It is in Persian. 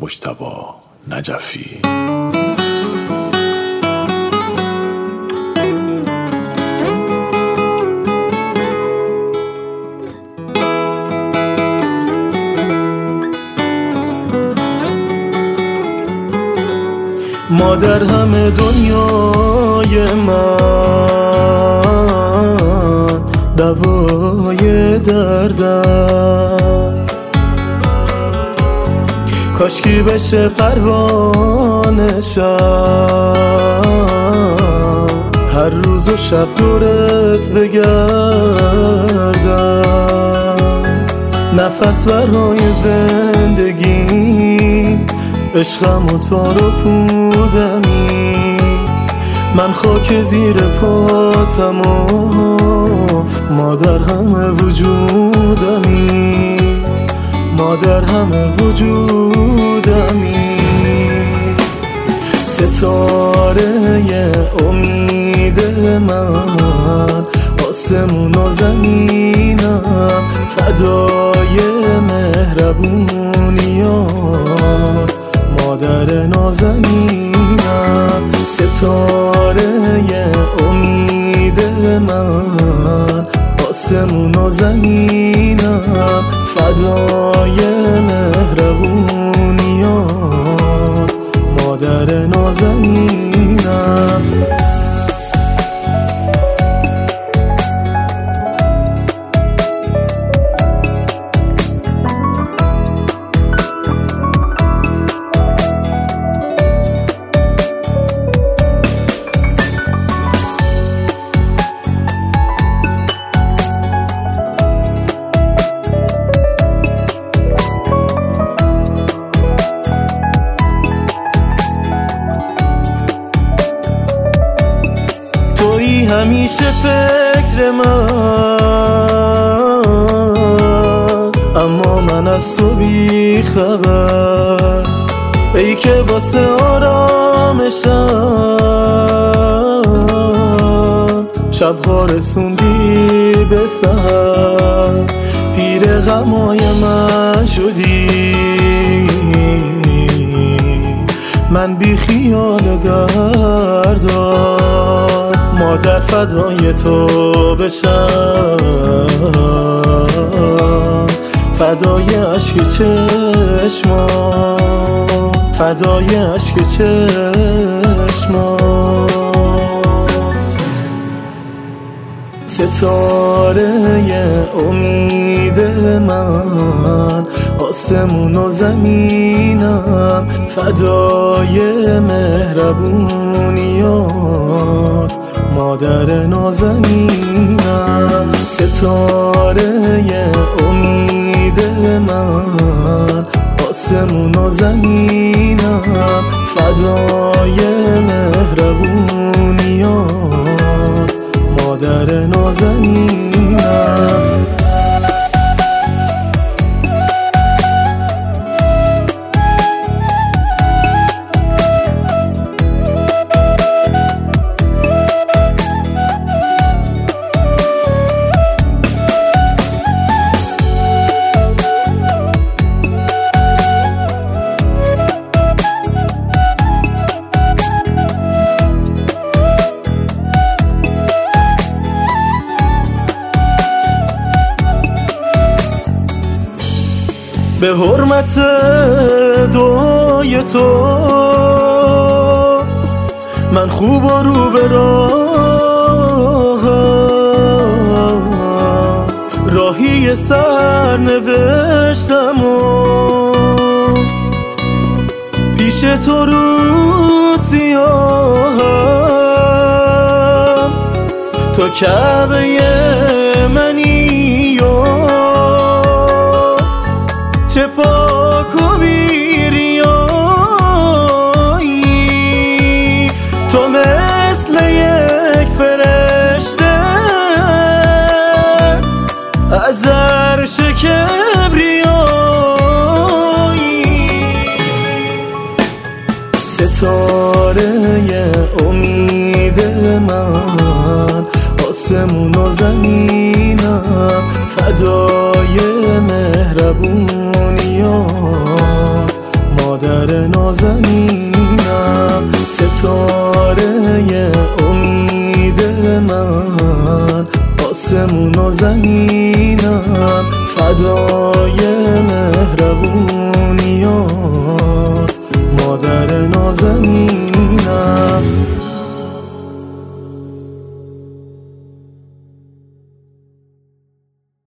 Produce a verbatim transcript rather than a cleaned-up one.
مجتبی نجفی. مادر همه دنیای من دوای دردم، کاشکی بشه پروانشم، هر روز و شب دورت بگردم، نفس برای زندگی عشقم و تار و پودمی، من خاک زیر پاتم و مادر همه وجودمی، مادر همه وجودمی. ستاره امید من، آسمون و زمینم، فدای مهربونیات مادر نازنینم. ستاره امید من، آسمون و زمینم، فدای مهربونیات مادر نازنینم. تویی همیشه فکر من، اما من از تو بی خبر، ای که واسه آرامشم شبها رسوندی به سحر، پیر غمای من شدی، من بی خیال دردم، مادر فدای تو بشم، فدای عشق چشمام، فدای عشق چشمام. ستاره امید من، آسمون و زمینم، فدای مهربونیات مادر نازنینم. ستاره امید من، آسمون و زمینم، فدای مهربونیات مادر نازنینم. به حرمت دعای تو من خوب و رو به راهم، راهی سر نوشتم و پیش تو رو سیاهم، تو کعبه منی و چه پاک و بیریایی، تو مثل یک فرشته از عرش کبریایی. ستاره امید من، آسمون و زمینم، فدای مهربونیات مادر نازنینم، ستاره امید من، آسمون و زمینم، فدای مهربونیت.